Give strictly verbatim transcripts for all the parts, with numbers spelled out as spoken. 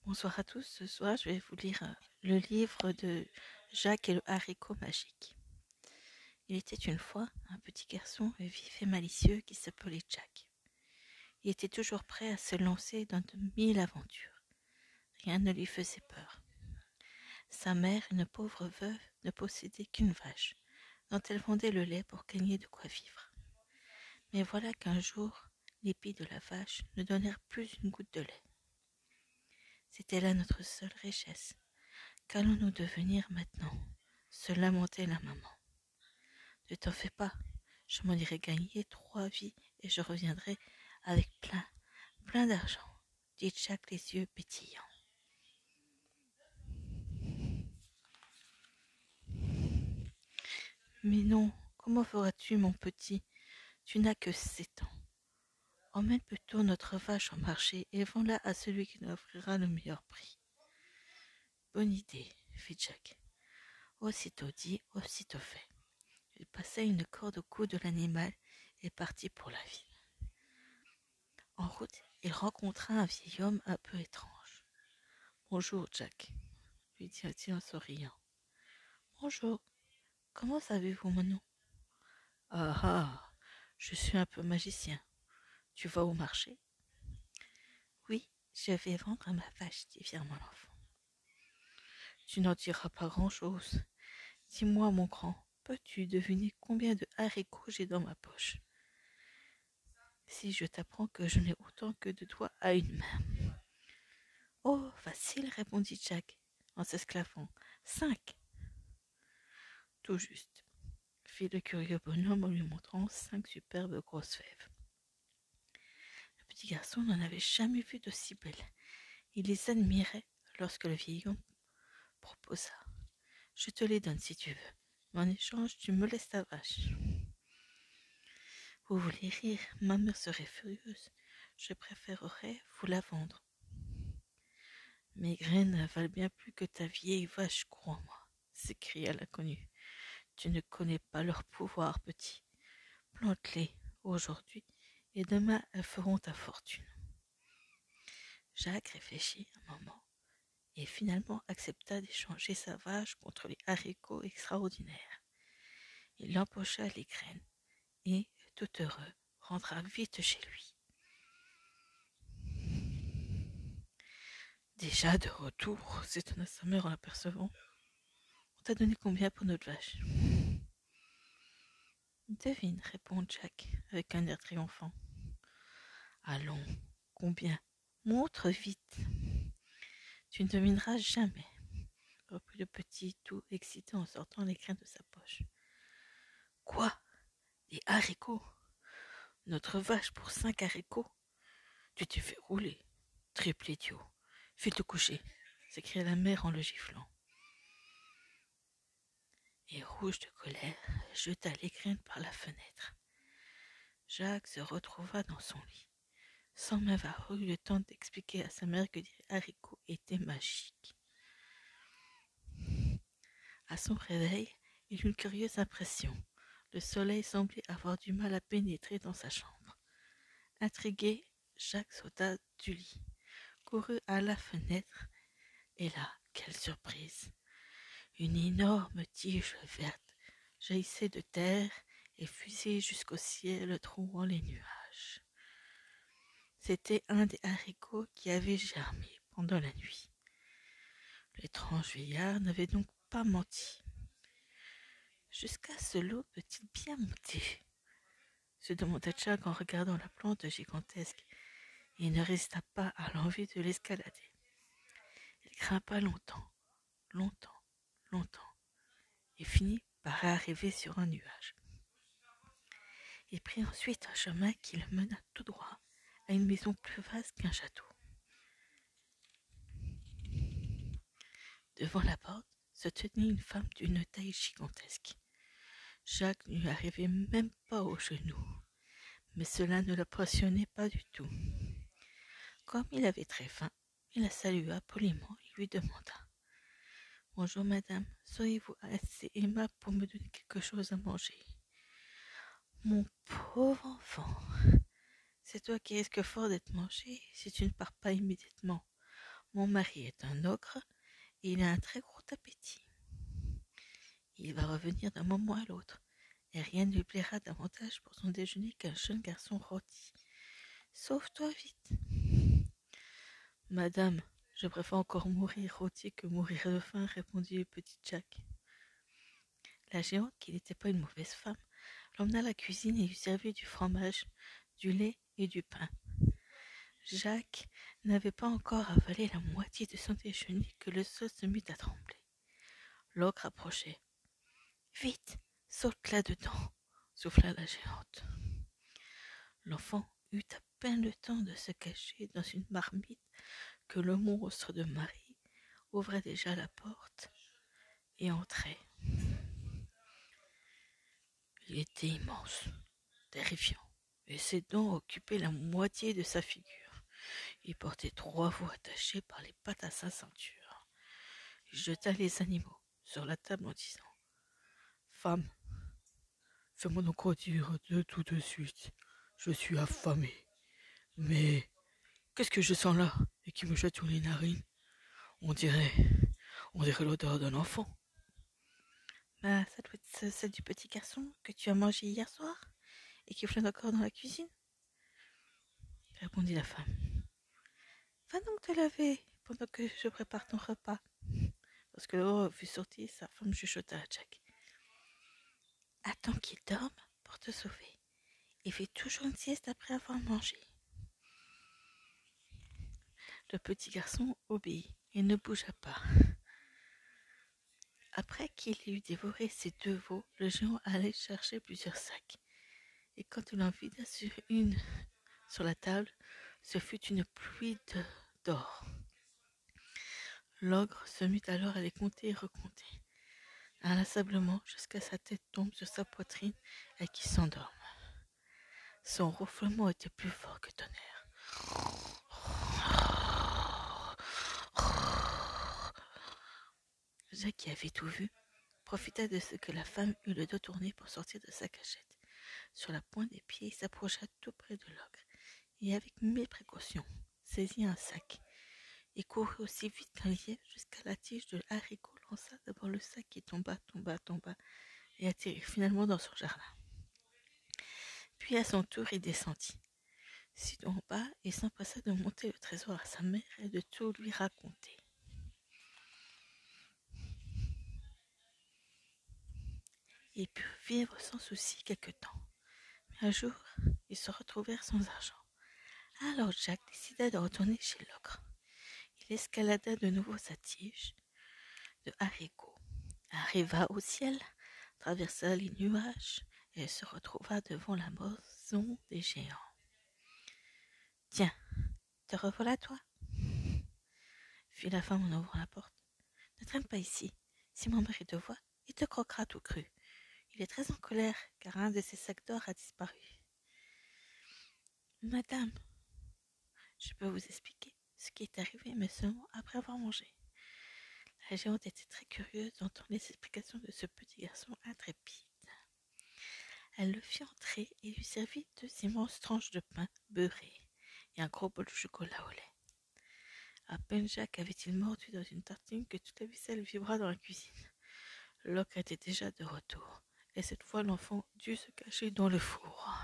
Bonsoir à tous, ce soir je vais vous lire euh, le livre de Jacques et le haricot magique. Il était une fois un petit garçon vif et malicieux qui s'appelait Jack. Il était toujours prêt à se lancer dans de mille aventures. Rien ne lui faisait peur. Sa mère, une pauvre veuve, ne possédait qu'une vache, dont elle vendait le lait pour gagner de quoi vivre. Mais voilà qu'un jour, les pis de la vache ne donnèrent plus une goutte de lait. C'était là notre seule richesse. Qu'allons-nous devenir maintenant? Se lamentait la maman. Ne t'en fais pas, je m'en irai gagner trois vies et je reviendrai avec plein, plein d'argent, dit Jack les yeux pétillants. Mais non, comment feras-tu, mon petit? Tu n'as que sept ans. Emmène plutôt notre vache au marché et vends-la à celui qui nous offrira le meilleur prix. Bonne idée, fit Jack. Aussitôt dit, aussitôt fait. Il passa une corde au cou de l'animal et partit pour la ville. En route, il rencontra un vieil homme un peu étrange. « Bonjour, Jack, lui dit-il en souriant. « Bonjour, comment savez-vous mon nom ?»« Ah ah, je suis un peu magicien. Tu vas au marché ?»« Oui, je vais vendre ma vache, dit fièrement l'enfant. »« Tu n'en diras pas grand-chose. Dis-moi, mon grand, peux-tu deviner combien de haricots j'ai dans ma poche ? Si je t'apprends que je n'ai autant que de doigts à une main. »« Oh, facile, répondit Jack en s'esclaffant. Cinq. » Tout juste, fit le curieux bonhomme en lui montrant cinq superbes grosses fèves. Le petit garçon n'en avait jamais vu d'aussi belles. Il les admirait lorsque le vieil homme proposa. « Je te les donne si tu veux, mais en échange tu me laisses ta vache. »« Vous voulez rire, ma mère serait furieuse. Je préférerais vous la vendre. »« Mes graines valent bien plus que ta vieille vache, crois-moi, » s'écria l'inconnu. « Tu ne connais pas leur pouvoir, petit. Plante-les aujourd'hui et demain elles feront ta fortune. » Jacques réfléchit un moment et finalement accepta d'échanger sa vache contre les haricots extraordinaires. Il empocha les graines et, tout heureux, rentra vite chez lui. Déjà de retour, s'étonna sa mère en l'apercevant. On t'a donné combien pour notre vache ? Devine, répond Jack avec un air triomphant. Allons, combien ? Montre vite. Tu ne devineras jamais, reprit le petit tout excité en sortant les graines de sa poche. Quoi ? Des haricots ? Notre vache pour cinq haricots ? Tu t'es fait rouler, triple idiot. Fais te coucher, s'écria la mère en le giflant. Et rouge de colère, jeta les graines par la fenêtre. Jacques se retrouva dans son lit, sans même avoir eu le temps d'expliquer à sa mère que les haricots étaient magiques. À son réveil, il eut une curieuse impression. Le soleil semblait avoir du mal à pénétrer dans sa chambre. Intrigué, Jacques sauta du lit, courut à la fenêtre, et là, quelle surprise! Une énorme tige verte jaillissait de terre et fusait jusqu'au ciel, trouant les nuages. C'était un des haricots qui avait germé pendant la nuit. L'étrange vieillard n'avait donc pas menti. Jusqu'à ce lot peut-il bien monter ? Se demanda Jack en regardant la plante gigantesque, et il ne résista pas à l'envie de l'escalader. Il grimpa longtemps, longtemps, longtemps, et finit par arriver sur un nuage. Il prit ensuite un chemin qui le mena tout droit à une maison plus vaste qu'un château. Devant la porte se tenait une femme d'une taille gigantesque. Jacques ne lui arrivait même pas aux genoux, mais cela ne l'impressionnait pas du tout. Comme il avait très faim, il la salua poliment et lui demanda « Bonjour madame, seriez-vous assez aimable pour me donner quelque chose à manger ?»« Mon pauvre enfant, c'est toi qui risques fort d'être mangé si tu ne pars pas immédiatement. mon mari est un ogre et il a un très gros appétit. Il va revenir d'un moment à l'autre, et rien ne lui plaira davantage pour son déjeuner qu'un jeune garçon rôti. Sauve-toi vite. Madame, je préfère encore mourir rôti que mourir de faim, répondit le petit Jack. La géante, qui n'était pas une mauvaise femme, l'emmena à la cuisine et lui servit du fromage, du lait et du pain. Jacques n'avait pas encore avalé la moitié de son déjeuner que le sol se mit à trembler. L'ogre approchait. « Vite, saute là-dedans !» souffla la géante. L'enfant eut à peine le temps de se cacher dans une marmite que le monstre de Marie ouvrait déjà la porte et entrait. Il était immense, terrifiant, et ses dents occupaient la moitié de sa figure. Il portait trois veaux attachés par les pattes à sa ceinture. Il jeta les animaux sur la table en disant « Femme, fais-moi donc redire de tout de suite. Je suis affamé. Mais qu'est-ce que je sens là et qui me jette sur les narines? On dirait, on dirait l'odeur d'un enfant. » Bah, ça doit être celle du petit garçon que tu as mangé hier soir et qui flotte encore dans la cuisine, répondit la femme. Va donc te laver pendant que je prépare ton repas. Lorsque l'eau fut sortie, sa femme chuchota à Jack. Attends qu'il dorme pour te sauver. Et fais toujours une sieste après avoir mangé. Le petit garçon obéit et ne bougea pas. Après qu'il eut dévoré ses deux veaux, le géant allait chercher plusieurs sacs. Et quand il en vida sur une sur la table, ce fut une pluie de, d'or. L'ogre se mit alors à les compter et recompter, inlassablement jusqu'à sa tête tombe sur sa poitrine et qu'il s'endorme. Son ronflement était plus fort que tonnerre. Jacques, qui avait tout vu, profita de ce que la femme eut le dos tourné pour sortir de sa cachette. Sur la pointe des pieds, il s'approcha tout près de l'ogre et, avec mille précautions, saisit un sac et courut aussi vite qu'un lièvre jusqu'à la tige de haricot, lança d'abord le sac qui tomba, tomba, tomba et atterrit finalement dans son jardin. Puis à son tour, il descendit. Sitôt en bas, il s'empressa de monter le trésor à sa mère et de tout lui raconter. Ils purent vivre sans souci quelque temps. Mais un jour, ils se retrouvèrent sans argent. Alors Jacques décida de retourner chez l'ogre. Il escalada de nouveau sa tige de haricot, arriva au ciel, traversa les nuages et se retrouva devant la maison des géants. « Tiens, te revoilà toi ?» fit la femme en ouvrant la porte. « Ne traîne pas ici. Si mon mari te voit, il te croquera tout cru. Il est très en colère car un de ses sacs d'or a disparu. »« Madame, je peux vous expliquer ce qui est arrivé, mais seulement après avoir mangé. » La géante était très curieuse d'entendre les explications de ce petit garçon intrépide. Elle le fit entrer et lui servit deux immenses tranches de pain beurré et un gros bol de chocolat au lait. À peine Jacques avait-il mordu dans une tartine que toute la vaisselle vibra dans la cuisine. L'ogre était déjà de retour, et cette fois l'enfant dut se cacher dans le four.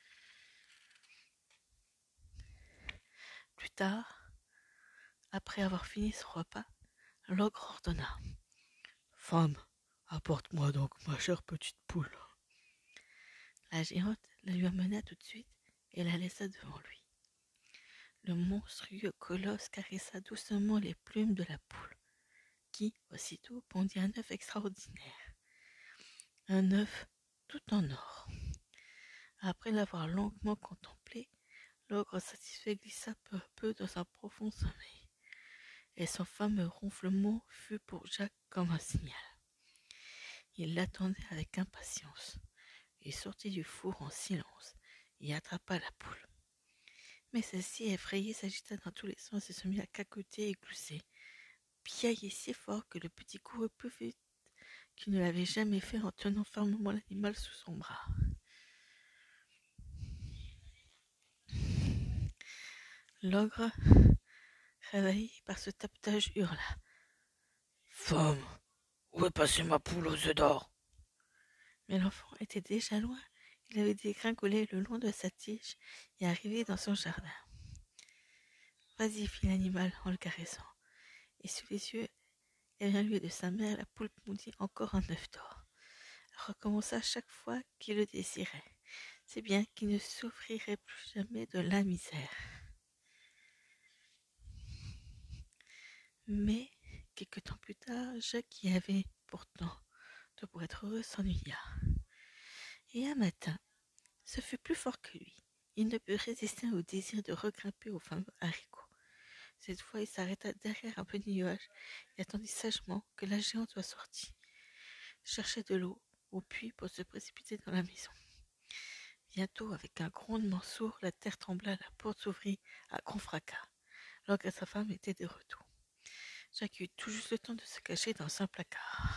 Plus tard, après avoir fini son repas, l'ogre ordonna « Femme, apporte-moi donc ma chère petite poule. » La géante la lui amena tout de suite et la laissa devant lui. Le monstrueux colosse caressa doucement les plumes de la poule, qui, aussitôt, pondit un œuf extraordinaire. Un œuf tout en or. Après l'avoir longuement contemplé, l'ogre satisfait glissa peu à peu dans un profond sommeil, et son fameux ronflement fut pour Jacques comme un signal. Il l'attendait avec impatience. Il sortit du four en silence et attrapa la poule. Mais celle-ci, effrayée, s'agita dans tous les sens et se mit à caqueter et glousser, piailler si fort que le petit courut plus vite qu'il ne l'avait jamais fait en tenant fermement l'animal sous son bras. L'ogre réveillé par ce tapetage, hurla. Femme, où est passée ma poule aux œufs d'or? Mais l'enfant était déjà loin. Il avait dégringolé le long de sa tige et arrivé dans son jardin. Vas-y, fit l'animal en le caressant. Et sous les yeux, et bien lui de sa mère, la poule pondit encore un œuf d'or. Elle recommença chaque fois qu'il le désirait. C'est bien qu'il ne souffrirait plus jamais de la misère. Mais, quelque temps plus tard, Jacques, qui avait pourtant de pour être heureux, s'ennuya. Et un matin, ce fut plus fort que lui. Il ne put résister au désir de regrimper au fameux haricot. Cette fois, il s'arrêta derrière un petit nuage et attendit sagement que la géante soit sortie. Il cherchait de l'eau au puits pour se précipiter dans la maison. Bientôt, avec un grondement sourd, la terre trembla, la porte s'ouvrit à grand fracas, alors que sa femme était de retour. Jacques eut tout juste le temps de se cacher dans un placard.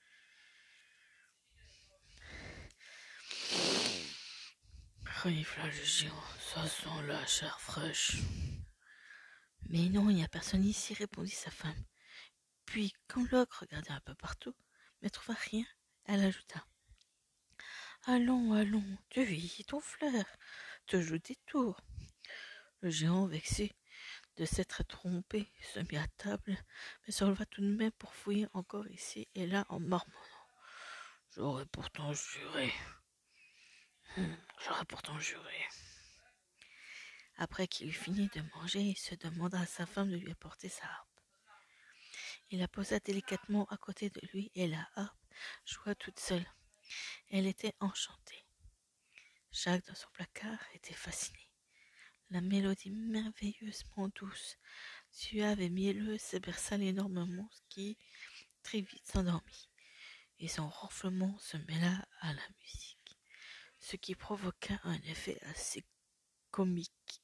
Renifla le géant, ça sent la chair fraîche. Mais non, il n'y a personne ici, répondit sa femme. Puis, quand l'ogre regardait un peu partout, mais trouva rien, elle ajouta. Allons, allons, tu vis ton flair, te joue des tours. Le géant, vexé de s'être trompé, se mit à table, mais se releva tout de même pour fouiller encore ici et là en marmonnant. J'aurais pourtant juré. Hum, J'aurais pourtant juré. Après qu'il eut fini de manger, il se demanda à sa femme de lui apporter sa harpe. Il la posa délicatement à côté de lui et la harpe joua toute seule. Elle était enchantée. Jacques, dans son placard, était fasciné. La mélodie merveilleusement douce, suave et mielleuse berça l'énorme monstre qui, très vite, s'endormit, et son ronflement se mêla à la musique, ce qui provoqua un effet assez comique.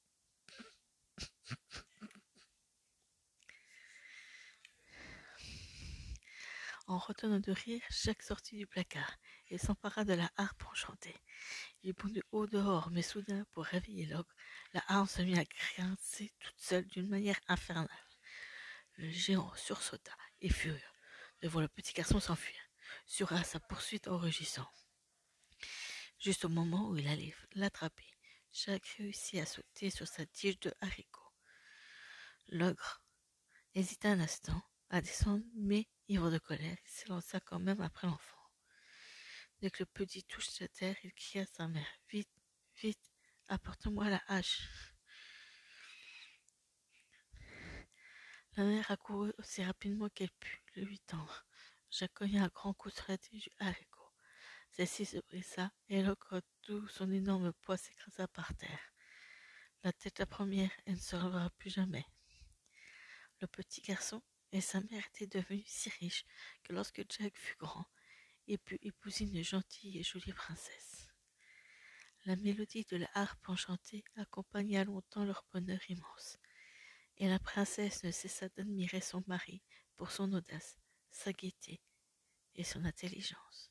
En retenant de rire, Jacques sortit du placard et s'empara de la harpe enchantée. Il bondit au dehors, mais soudain, pour réveiller l'ogre, la harpe se mit à grincer toute seule d'une manière infernale. Le géant sursauta et furieux de voir le petit garçon s'enfuir, sura sa poursuite en rugissant. Juste au moment où il allait l'attraper, Jacques réussit à sauter sur sa tige de haricot. L'ogre hésita un instant à descendre, mais, ivre de colère, il s'élança quand même après l'enfant. Dès que le petit touche la terre, il cria à sa mère. « Vite, vite, apporte-moi la hache !» La mère accourut aussi rapidement qu'elle put le lui tendre. Jacques cogna un grand coup sur la tige du haricot. Celle-ci se brisa et l'ogre, tout son énorme poids, s'écrasa par terre. La tête la première, elle ne se releva plus jamais. Le petit garçon et sa mère étaient devenus si riches que lorsque Jacques fut grand, il put épouser une gentille et jolie princesse. La mélodie de la harpe enchantée accompagna longtemps leur bonheur immense, et la princesse ne cessa d'admirer son mari pour son audace, sa gaieté et son intelligence.